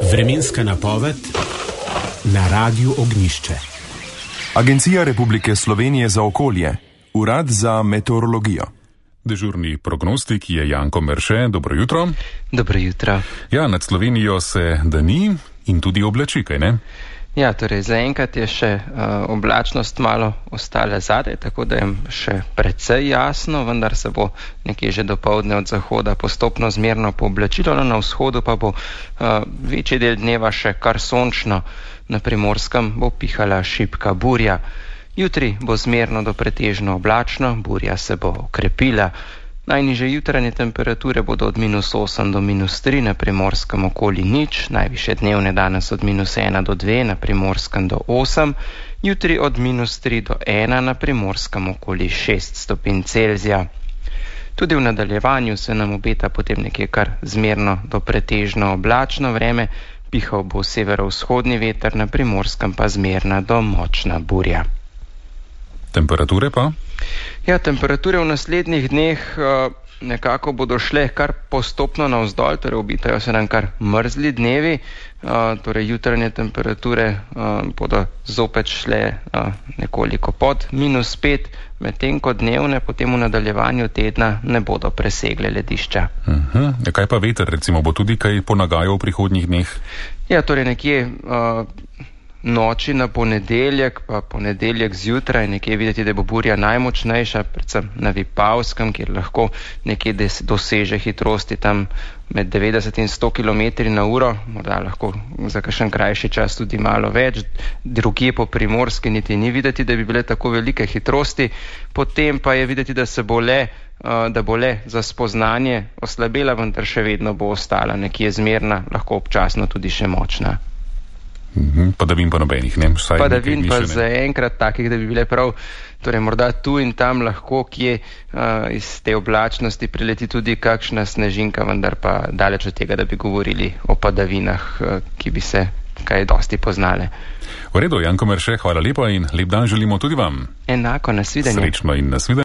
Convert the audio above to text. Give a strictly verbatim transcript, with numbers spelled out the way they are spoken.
Vremenska napoved na Radiu Ognjišče. Agencija Republike Slovenije za okolje, Urad za meteorologijo. Dežurni prognostik je Janko Merše. Dobro jutro. Dobro jutro. Ja, nad Slovenijo se dani in tudi oblači, kaj ne? Ja, torej zaenkrat je še uh, oblačnost malo ostala zadaj, tako da je še precej jasno, vendar se bo nekje že dopoldne od zahoda postopno zmerno pooblačilo, no, na vzhodu pa bo uh, večji del dneva še kar sončno, na Primorskem bo pihala šibka burja. Jutri bo zmerno do pretežno oblačno, burja se bo okrepila. Najnižje jutranje temperature bodo od minus osem do minus tri, na Primorskem okoli nič, najvišje dnevne danes od minus ena do dve, na Primorskem do osem, jutri od minus tri do ena, na Primorskem okoli šest stopinj Celzija. Tudi v nadaljevanju se nam obeta potem nekje kar zmerno do pretežno oblačno vreme, pihal bo severovzhodni veter, na Primorskem pa zmerna do močna burja. Temperature pa? Ja, temperature v naslednjih dneh uh, nekako bodo šle kar postopno navzdol, torej obitajo se nam kar mrzli dnevi, uh, torej jutranje temperature uh, bodo zopet šle uh, nekoliko pod minus pet, medtem ko dnevne potem v nadaljevanju tedna ne bodo presegle ledišča. Uh-huh. Ja, kaj pa veter, recimo, bo tudi kaj ponagajal v prihodnjih dneh? Ja, torej nekje uh, noči na ponedeljek, pa ponedeljek zjutraj, nekje videti, da bo burja najmočnejša, predvsem na Vipavskem, kjer lahko nekje des, doseže hitrosti tam med devetdeset in sto kilometri na uro, morda lahko za kakšen krajši čas tudi malo več, drugje po Primorski niti ni videti, da bi bile tako velike hitrosti, potem pa je videti, da se bo le, uh, da bo le za spoznanje oslabela, vendar še vedno bo ostala nekje zmerna, lahko občasno tudi še močna. Padavin pa nobenih, ne? Padavin pa zaenkrat takih, da bi bile prav, torej morda tu in tam lahko, kje uh, iz te oblačnosti prileti tudi kakšna snežinka, vendar pa daleč od tega, da bi govorili o padavinah, uh, ki bi se kaj dosti poznale. V redu, Janko Merše, hvala lepa in lep dan želimo tudi vam. Enako, nasvidenje. Srečno in nasvidenje.